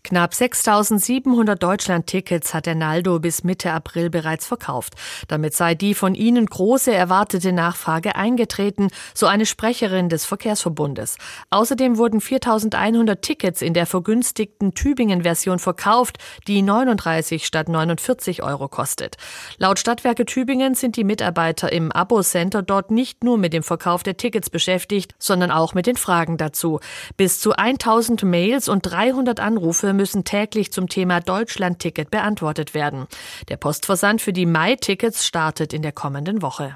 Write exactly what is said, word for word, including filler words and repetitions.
Knapp sechstausendsiebenhundert Deutschland-Tickets hat der Naldo bis Mitte April bereits verkauft. Damit sei die von ihnen große erwartete Nachfrage eingetreten, so eine Sprecherin des Verkehrsverbundes. Außerdem wurden viertausendeinhundert Tickets in der vergünstigten Tübingen-Version verkauft, die neununddreißig statt neunundvierzig Euro kostet. Laut Stadtwerke Tübingen sind die Mitarbeiter im Abo-Center dort nicht nur mit dem Verkauf der Tickets beschäftigt, sondern auch mit den Fragen dazu. Bis zu tausend Mails und dreihundert Anrufe müssen täglich zum Thema Deutschland-Ticket beantwortet werden. Der Postversand für die Mai-Tickets startet in der kommenden Woche.